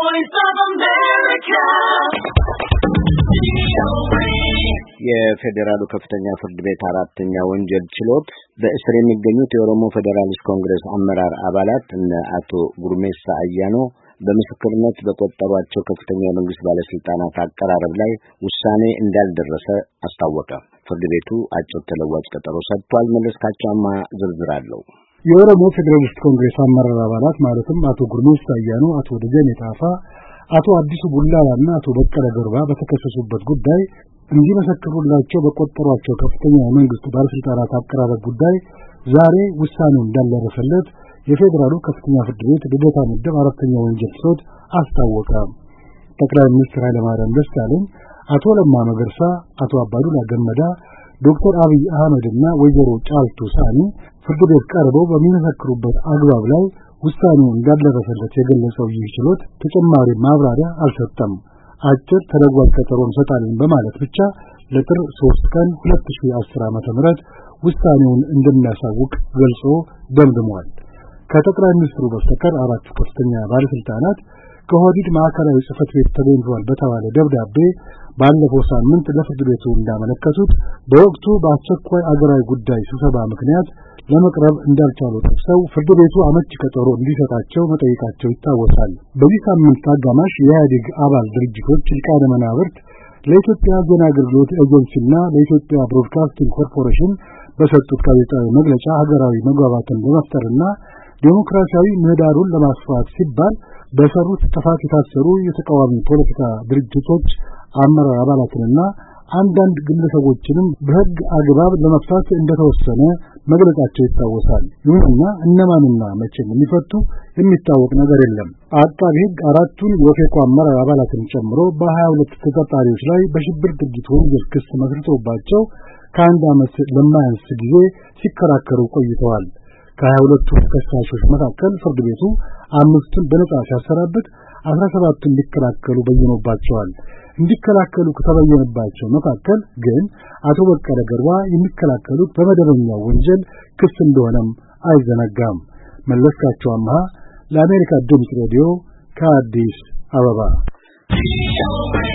Voice of America. የፌዴራሉ ከፍተኛ ፍርድ ቤት አራተኛ ወንጀል ችሎት በእስር የሚገኙት የኦሮሞ ፌዴራሊስት ኮንግረስ አመራር አባላት እነ አቶ ጉርሜሳ አያኖ በምስክርነት በቆጠሯቸው ከፍተኛ የመንግስት ባለስልጣናት አቀራረብ ላይ ውሳኔ እንዳልደረሰ አስታወቀ። ፍርድ ቤቱ አጭር ተለዋጭ ቀጠሮ ሰጥቷል። መለስካቸውማ ዝርዝር አለው። የኦሮሞ ፌዴራሊስት ኮንግረስ አመራር አባላት ማለትም አቶ ጉርሜሳ አያኖ፣ አቶ ደጀኔ ጣፋ፣ አቶ አዲሱ ቡላላና አቶ በቀለ ገርባ በተከሰሱበት ጉዳይ እንዲመሰክሩላቸው በቆጠሯቸው ከፍተኛ የመንግስት ባለስልጣናት አቀራረብ ጉዳይ ዛሬ ውሳኔው እንዳልደረሰለት የፌዴራሉ ከፍተኛ ፍርድ ቤት ልደታ ምድብ አራተኛ ወንጀል ችሎት አስታወቀ። ጠቅላይ ሚኒስትር ኃይለማርያም ደሳለኝ፣ አቶ ለማ መገርሳ፣ አቶ አባዱላ ገመዳ፣ ዶክተር አብይ አህመድና ወይዘሮ ጫልቱ ሳኒ ፍርድ ቤት ቀርበው በሚመሰክሩበት አግባብ ላይ ውሳኔው እንዳልደረሰለት የገለጸው ይህ ችሎት ተጨማሪ ማብራሪያ አልሰጠም። አጭር ተለዋጭ ቀጠሮ እንሰጣለን በማለት ብቻ ለጥር 3 ቀን 2010 ዓ.ም ውሳኔውን እንደሚያሳውቅ ገልጾ ደምድሟል። ከጠቅላይ ሚኒስትሩ በስተቀር አራቱ ከፍተኛ ባለስልጣናት ከኦህዴድ ማዕከላዊ ጽሕፈት ቤት ተገኝተዋል በተባለ ደብዳቤ ባለፈው ሳምንት ለፍርድ ቤቱ እንዳመለከቱት በወቅቱ በአስቸኳይ አገራዊ ጉዳይ ስብሰባ ምክንያት ለመቅረብ እንዳልቻሉ ጠቅሰው ፍርድ ቤቱ አመቺ ቀጠሮ እንዲሰጣቸው መጠየቃቸው ይታወሳል። በዚህ ሳምንት አጋማሽ የኢህአዴግ አባል ድርጅቶች ሊቃነ መናብርት ለኢትዮጵያ ዜና አገልግሎት ኤጀንሲና ለኢትዮጵያ ብሮድካስቲንግ ኮርፖሬሽን በሰጡት ጋዜጣዊ መግለጫ ሀገራዊ መግባባትን ለመፍጠርና ዴሞክራሲያዊ ምህዳሩን ለማስፋት ሲባል በሰሩት ጥፋት የታሰሩ የተቃዋሚ ፖለቲካ ድርጅቶች አመራር አባላትንና አንዳንድ ግለሰቦችንም በሕግ አግባብ ለመፍታት እንደተወሰነ መግለጻቸው ይታወሳል። ይሁንና እነማንና መቼ እንደሚፈቱ የሚታወቅ ነገር የለም። አቃቤ ሕግ አራቱን የኦፌኮ አመራር አባላትን ጨምሮ በ22 ተጠርጣሪዎች ላይ በሽብር ድርጊት ወንጀል ክስ መስርቶባቸው ከአንድ ዓመት ለማያንስ ጊዜ ሲከራከሩ ቆይተዋል። ከ22ቱ ተከሳሾች መካከል ፍርድ ቤቱ 5ቱን በነጻ ሲያሰናብት 17ቱን እንዲከላከሉ በይኖባቸዋል። እንዲከላከሉ ከተበየነባቸው መካከል ግን አቶ በቀለ ገርባ የሚከላከሉት በመደበኛው ወንጀል ክስ እንደሆነም አይዘነጋም። መለስካቸውማ ለአሜሪካ ድምፅ ሬዲዮ ከአዲስ አበባ